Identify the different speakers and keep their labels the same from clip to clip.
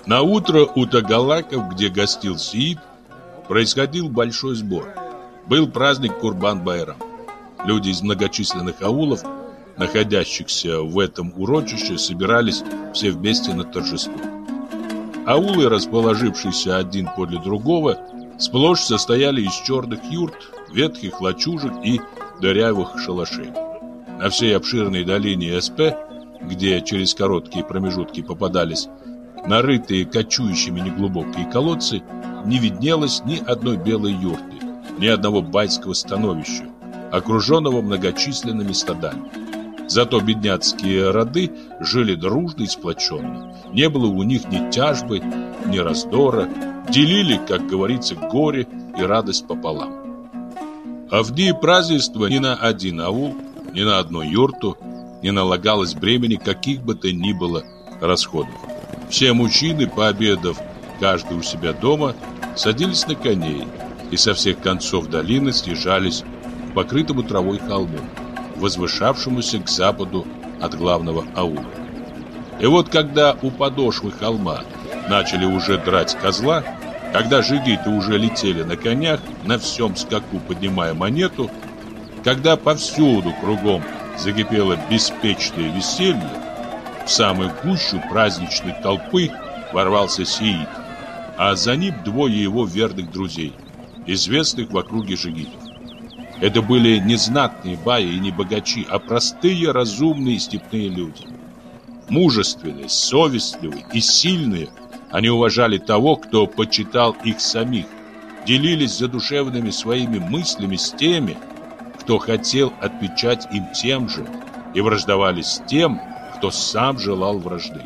Speaker 1: На утро у Тагалаков, где гостил Сеид, происходил большой сбор. Был праздник Курбан-Байрам. Люди из многочисленных аулов, находящихся в этом урочище, собирались все вместе на торжество. Аулы, расположившиеся один подле другого, сплошь состояли из черных юрт, ветхих лачужек и дырявых шалашей. На всей обширной долине СП, где через короткие промежутки попадались нарытые кочующими неглубокие колодцы, не виднелось ни одной белой юрты, ни одного байского становища, окруженного многочисленными стадами. Зато бедняцкие роды жили дружно и сплоченно. Не было у них ни тяжбы, ни раздора. Делили, как говорится, горе и радость пополам. А в дни празднества ни на один аул, ни на одну юрту не налагалось бремени каких бы то ни было расходов. Все мужчины, пообедав каждый у себя дома, садились на коней и со всех концов долины съезжались к покрытому травой холму, возвышавшемуся к западу от главного аула. И вот когда у подошвы холма начали уже драть козла, когда жигиты уже летели на конях, на всем скаку поднимая монету, когда повсюду кругом закипело беспечное веселье, в самую гущу праздничной толпы ворвался Сеид, а за ним двое его верных друзей, известных в округе жигитов. Это были не знатные баи и не богачи, а простые, разумные степные люди. Мужественные, совестливые и сильные, они уважали того, кто почитал их самих, делились задушевными своими мыслями с теми, кто хотел отвечать им тем же, и враждовали с тем, кто сам желал вражды.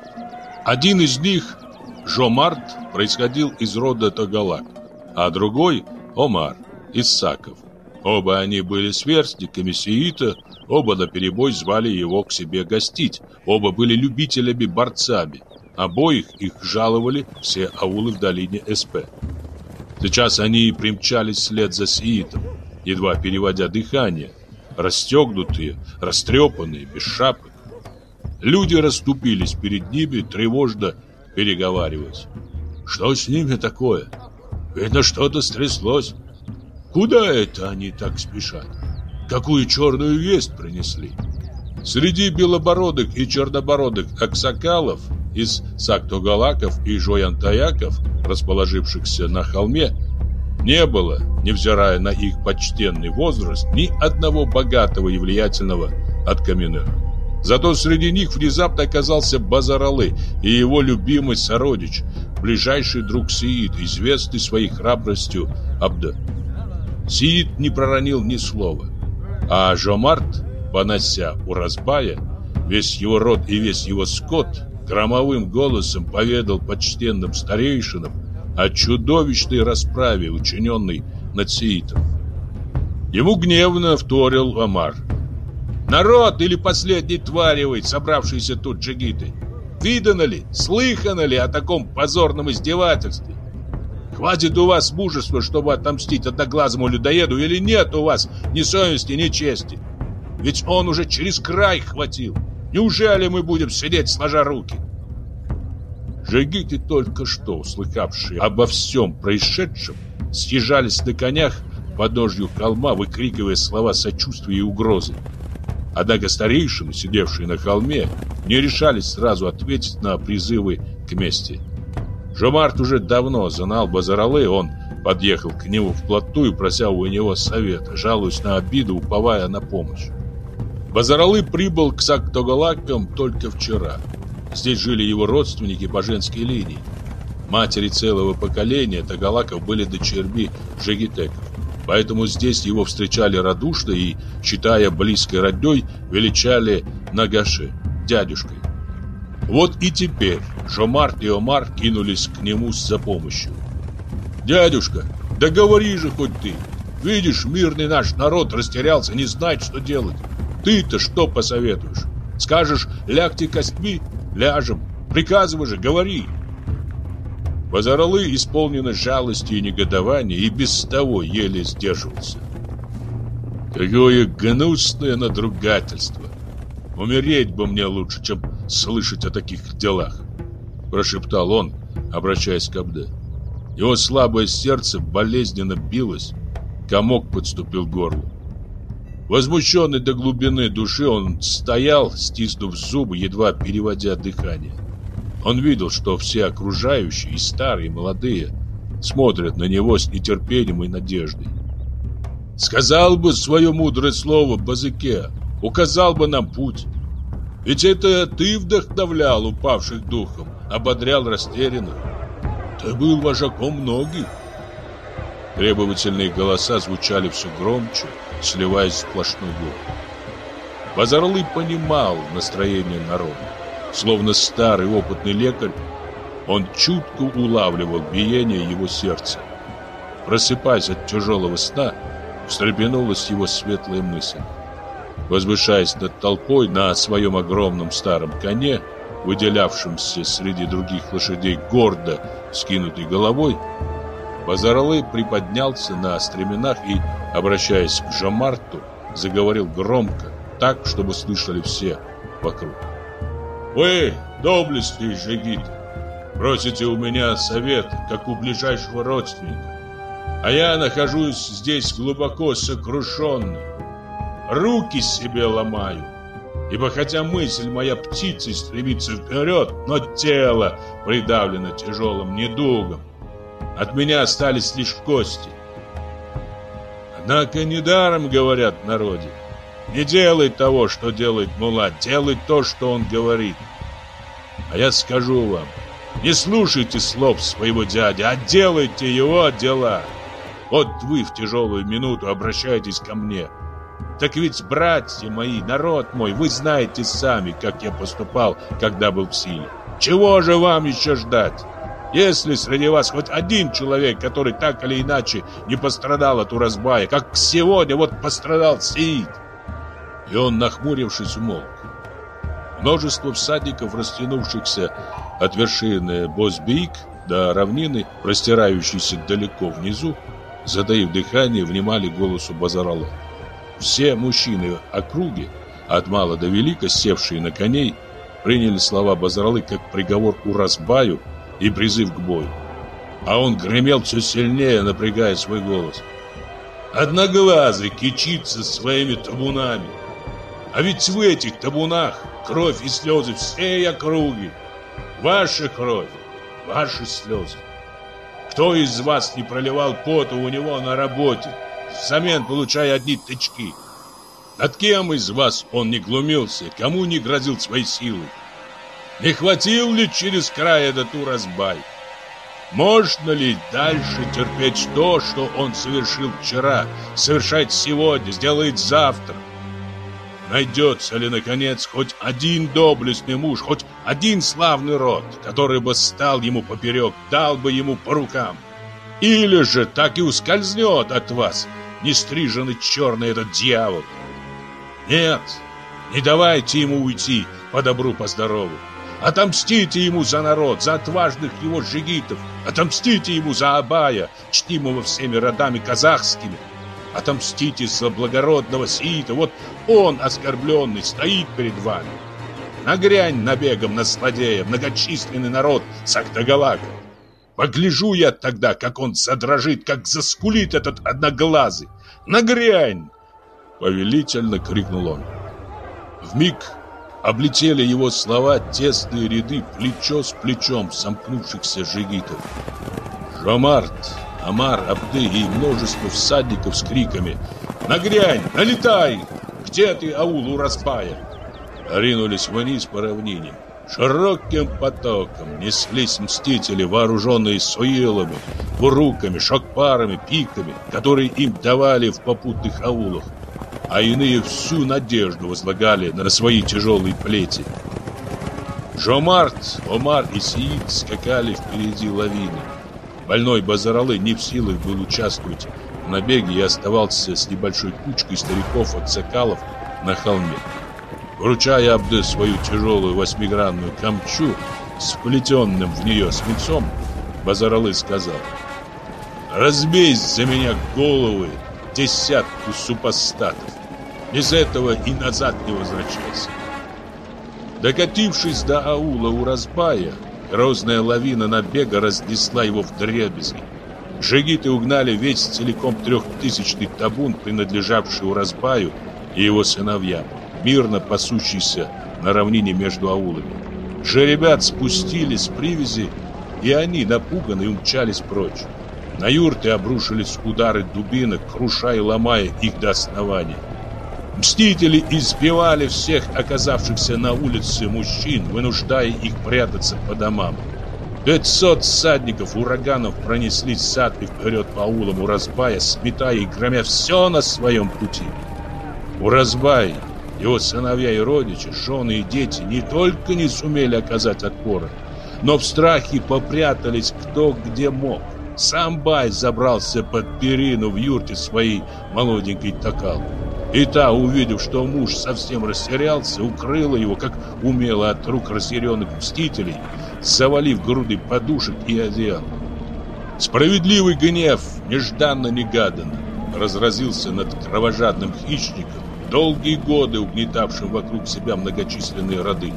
Speaker 1: Один из них, Жомарт, происходил из рода Тагалак, а другой, Омар, из Саков. Оба они были сверстниками Сеита, оба наперебой звали его к себе гостить, оба были любителями-борцами, обоих их жаловали все аулы в долине СП. Сейчас они примчались вслед за Сеитом, едва переводя дыхание, расстегнутые, растрепанные, без шапок. Люди расступились перед ними, тревожно переговариваясь. Что с ними такое? Видно, что-то стряслось. Куда это они так спешат? Какую черную весть принесли? Среди белобородых и чернобородых аксакалов из Сактогалаков и Жоянтаяков, расположившихся на холме, не было, невзирая на их почтенный возраст, ни одного богатого и влиятельного откаменера. Зато среди них внезапно оказался Базаралы и его любимый сородич, ближайший друг Сеид, известный своей храбростью Абда. Сеид не проронил ни слова, а Жомарт, понося у разбая весь его род и весь его скот, громовым голосом поведал почтенным старейшинам о чудовищной расправе, учиненной над Сеидом. Ему гневно вторил Омар. «Народ или последней твари вы, собравшиеся тут джигиты? Видано ли, слыхано ли о таком позорном издевательстве? Хватит у вас мужества, чтобы отомстить одноглазому людоеду, или нет у вас ни совести, ни чести? Ведь он уже через край хватил. Неужели мы будем сидеть сложа руки?» Джигиты, только что услыхавшие обо всем происшедшем, съезжались на конях к подножью холма, выкрикивая слова сочувствия и угрозы. Однако старейшины, сидевшие на холме, не решались сразу ответить на призывы к мести. Жомарт уже давно знал Базаралы, он подъехал к нему вплотную, прося у него совета, жалуясь на обиду, уповая на помощь. Базаралы прибыл к Сактогалакам только вчера. Здесь жили его родственники по женской линии. Матери целого поколения Тагалаков были дочерьми жигитеков. Поэтому здесь его встречали радушно и, считая близкой роднёй, величали Нагаши, дядюшкой. Вот и теперь Жомарт и Омар кинулись к нему за помощью. «Дядюшка, да говори же хоть ты! Видишь, мирный наш народ растерялся, не знает, что делать. Ты-то что посоветуешь? Скажешь, лягте костьми? Ляжем. Приказывай же, говори!» Базаралы, исполненный жалости и негодования, и без того еле сдерживался. «Какое гнусное надругательство! Умереть бы мне лучше, чем слышать о таких делах. прошептал он, обращаясь к Абде. Его слабое сердце болезненно билось, комок подступил к горлу. Возмущенный до глубины души, он стоял, стиснув зубы, едва переводя дыхание. Он видел, что все окружающие, и старые, и молодые, смотрят на него с нетерпением и надеждой. «Сказал бы свое мудрое слово, Базыке, указал бы нам путь. Ведь это ты вдохновлял упавших духом, ободрял растерянных. Ты был вожаком многих». Требовательные голоса звучали все громче, сливаясь в сплошной гул. Базаралы понимал настроение народа. Словно старый опытный лекарь, он чутко улавливал биение его сердца. Просыпаясь от тяжелого сна, встрепенулась его светлая мысль. Возвышаясь над толпой на своем огромном старом коне, выделявшемся среди других лошадей гордо скинутой головой, Базаралы приподнялся на стременах и, обращаясь к Жомарту, заговорил громко, так, чтобы слышали все вокруг. «Вы, доблестные жигиты, просите у меня совет, как у ближайшего родственника, а я нахожусь здесь глубоко сокрушенный. Руки себе ломаю, ибо хотя мысль моя птицей стремится вперед, но тело придавлено тяжелым недугом. От меня остались лишь кости. Однако недаром говорят в народе: не делай того, что делает мулла, делай то, что он говорит. А я скажу вам: не слушайте слов своего дяди, а делайте его дела. Вот вы в тяжелую минуту обращаетесь ко мне. Так ведь, братья мои, народ мой, вы знаете сами, как я поступал, когда был в силе. Чего же вам еще ждать? Если среди вас хоть один человек, который так или иначе не пострадал от Уразбая, как сегодня вот пострадал Сеид». И он, нахмурившись, умолк. Множество всадников, растянувшихся от вершины Бозбейк до равнины, простирающейся далеко внизу, затаив дыхание, внимали голосу Базаралы. Все мужчины округи, от мала до велика, севшие на коней, приняли слова Базаралы как приговор Уразбаю и призыв к бою. А он гремел все сильнее, напрягая свой голос. «Одноглазый кичится своими табунами. А ведь в этих табунах кровь и слезы всей округи. Ваша кровь, ваши слезы. Кто из вас не проливал поту у него на работе, взамен получая одни тычки? Над кем из вас он не глумился, кому не грозил своей силой? Не хватил ли через край этот Уразбай? Можно ли дальше терпеть то, что он совершил вчера, совершает сегодня, сделает завтра? Найдется ли, наконец, хоть один доблестный муж, хоть один славный род, который бы стал ему поперек, дал бы ему по рукам? Или же так и ускользнет от вас нестриженный черный этот дьявол? Нет, не давайте ему уйти по добру, по здорову. Отомстите ему за народ, за отважных его джигитов. Отомстите ему за Абая, чтимого всеми родами казахскими. Отомстите за благородного Сеида. Вот он, оскорбленный, стоит перед вами. Нагрянь набегом на злодея многочисленный народ Сагдогалака. Погляжу я тогда, как он задрожит, как заскулит этот одноглазый. Нагрянь! Повелительно крикнул он. Вмиг облетели его слова тесные ряды плечо с плечом сомкнувшихся жигитов. Жомарт, Амар, Абды и множество всадников с криками «Нагрянь! Налетай! Где ты, аул Уразбая?» ринулись вниз по равнине. Широким потоком неслись мстители, вооруженные суилами, буруками, шокпарами, пиками, которые им давали в попутных аулах, а иные всю надежду возлагали на свои тяжелые плети. Жомарт, Омар и Сеид скакали впереди лавины. Больной Базаралы не в силах был участвовать в набеге и оставался с небольшой кучкой стариков от Цакалов на холме. Вручая Абде свою тяжелую восьмигранную камчу с вплетенным в нее свинцом, Базаралы сказал: «Разбей за меня головы десятку супостатов. Без этого и назад не возвращайся». Докатившись до аула Уразбая, Грозная лавина набега разнесла его вдребезги. Джигиты угнали весь целиком 3000-й табун, принадлежавший Уразбаю и его сыновьям, мирно пасущийся на равнине между аулами. Жеребят спустили с привязи, и они, напуганные, умчались прочь. На юрты обрушились удары дубинок, крушая и ломая их до основания. Мстители избивали всех оказавшихся на улице мужчин, вынуждая их прятаться по домам. 500 всадников ураганов пронеслись сад и вперед по аулам Уразбая, сметая и громя все на своем пути. Уразбай, его сыновья и родичи, жены и дети не только не сумели оказать отпора, но в страхе попрятались кто где мог. Сам Бай забрался под перину в юрте своей молоденькой Такал. И та, увидев, что муж совсем растерялся, укрыла его, как умело, от рук разъяренных мстителей, завалив груды подушек и одеял. Справедливый гнев, нежданно-негаданно, разразился над кровожадным хищником, долгие годы угнетавшим вокруг себя многочисленные роды.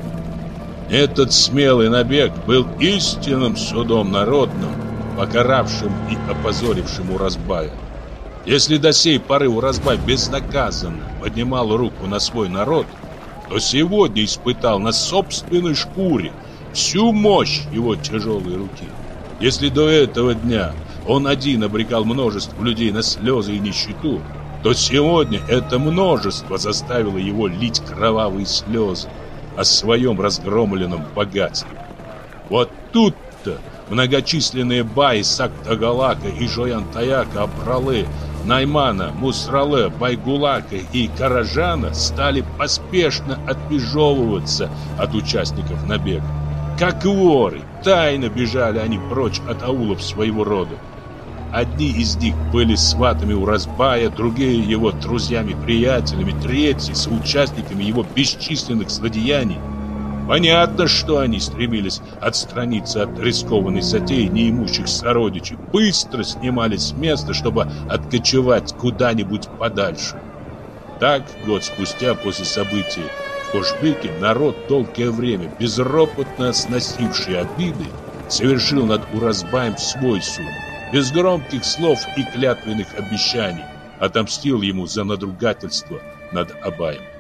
Speaker 1: Этот смелый набег был истинным судом народным, покаравшим и опозорившим Уразбая. Если до сей поры Уразбай безнаказанно поднимал руку на свой народ, то сегодня испытал на собственной шкуре всю мощь его тяжелой руки. Если до этого дня он один обрекал множество людей на слезы и нищету, то сегодня это множество заставило его лить кровавые слезы о своем разгромленном богатстве. Вот тут-то многочисленные Баи Сактагалака и Жоян-Таяка, Абралы, Наймана, Мусралы, Байгулака и Каражана стали поспешно отмежевываться от участников набега. Как воры, тайно бежали они прочь от аулов своего рода. Одни из них были сватами Уразбая, другие его друзьями-приятелями, третьи соучастниками его бесчисленных злодеяний. Понятно, что они стремились отстраниться от рискованной затеи неимущих сородичей, быстро снимались с места, чтобы откочевать куда-нибудь подальше. Так, год спустя после событий в Кошбеке, народ, долгое время безропотно сносивший обиды, совершил над Уразбаем свой суд. Без громких слов и клятвенных обещаний отомстил ему за надругательство над Абаем.